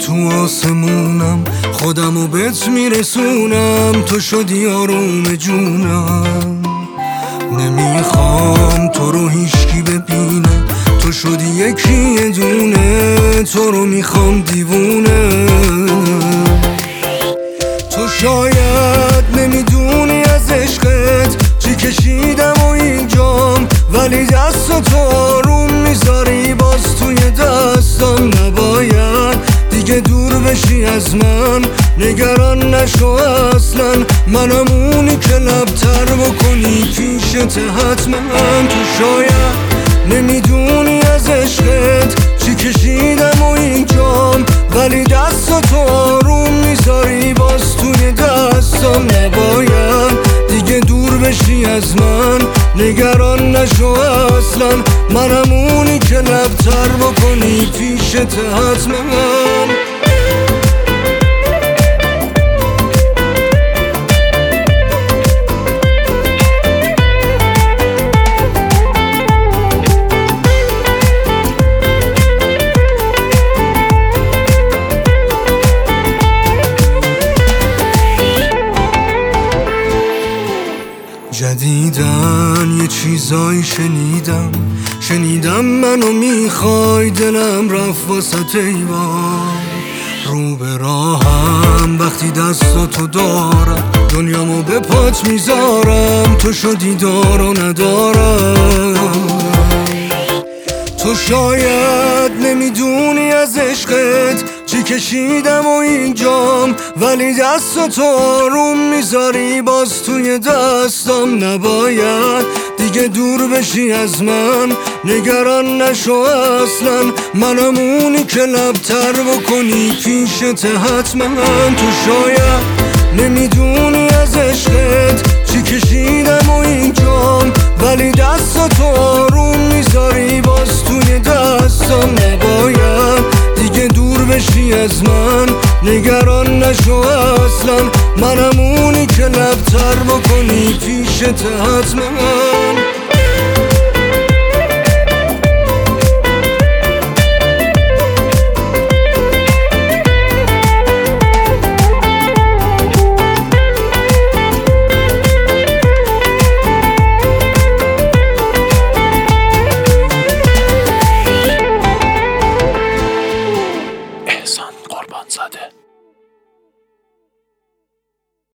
تو آسمونم خودمو بهت میرسونم، تو شدی آروم جونم. نمیخوام تو رو هیچکی ببینه، تو شدی یکی یه دونه، تو رو میخوام دیوونه. تو شاید نمیدونی از عشقت چی کشیدم و اینجام، ولی دست تو آروم میذاری باز توی دستم. نباید دیگه دور بشی از من، نگران نشو اصلا، منم اونی که لبتر بکنی پیشت حتما. تو شاید نمیدونی از عشقت چی کشیدم و اینجام، ولی دست تو آروم میذاری باز توی دستم. نباید دیگه دور بشی از من، نگران نشو اصلا، منم اونی که لبتر بکنی پیشت حتما. جدیدن یه چیزایی شنیدم منو میخوای، دلم رفت واسه ایوان. رو به راهم وقتی دستاتو دارم، دنیامو به پات میذارم، تو شدی دار و ندارم. تو شاید نمیدونی از عشقت چی کشیدم و اینجام، ولی دستاتو آروم میذاری باز توی دستم. نباید دیگه دور بشی از من، نگران نشو اصلا، منم اونی که لبتر بکنی پیشت حتما. تو شاید نمیدونی از عشقت چی کشیدم و اینجام، ولی دستاتو آروم میذاری باز توی دستم. نباید دیگه دور بشی از من، نگران نشو اصلا، منم اونی که لبتر بکنی پیشت حتما.